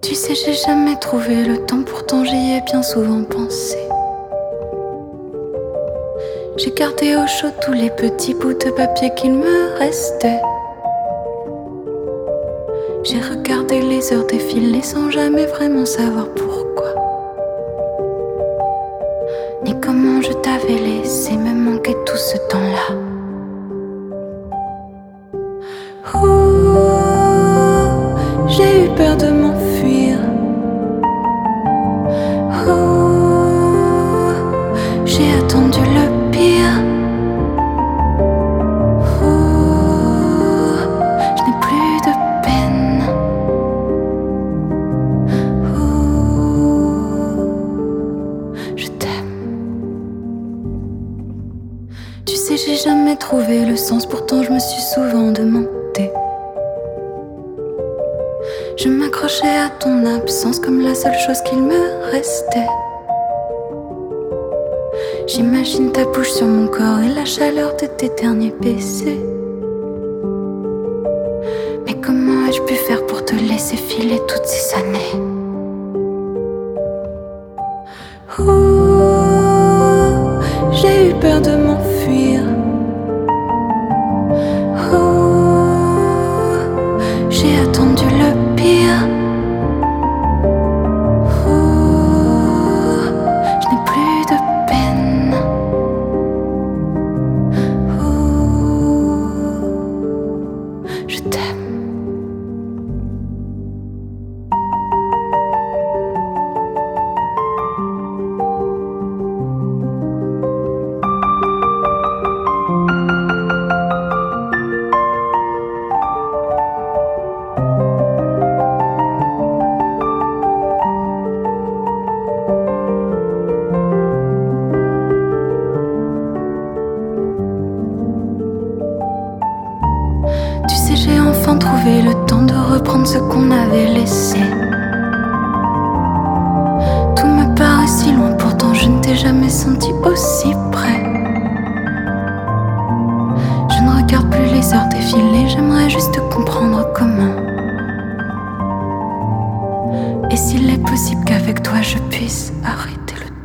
Tu sais, j'ai jamais trouvé le temps, pourtant j'y ai bien souvent pensé. J'ai gardé au chaud tous les petits bouts de papier qu'il me restait. J'ai regardé les heures défiler sans jamais vraiment savoir pourquoi, ni comment je t'avais laissé me manquer tout ce temps-là. J'ai eu peur de m'enfuir. J'ai attendu le pire. Je n'ai plus de peine. Je t'aime. Tu sais, j'ai jamais trouvé le sens, pourtant je me suis souvent demandé. Je m'accrochais à ton absence comme la seule chose qu'il me restait. J'imagine ta bouche sur mon corps et la chaleur de tes derniers baisers. Mais comment ai-je pu faire pour te laisser filer toutes ces années? J'ai eu peur de m'enfuir. J'ai attendu le pire. Je n'ai plus de peine. Je t'aime. Tu sais, j'ai enfin trouvé le temps de reprendre ce qu'on avait laissé. Tout me paraît si loin, pourtant je ne t'ai jamais senti aussi près. Je ne regarde plus les heures défiler, j'aimerais juste comprendre comment. Et s'il est possible qu'avec toi je puisse arrêter le temps.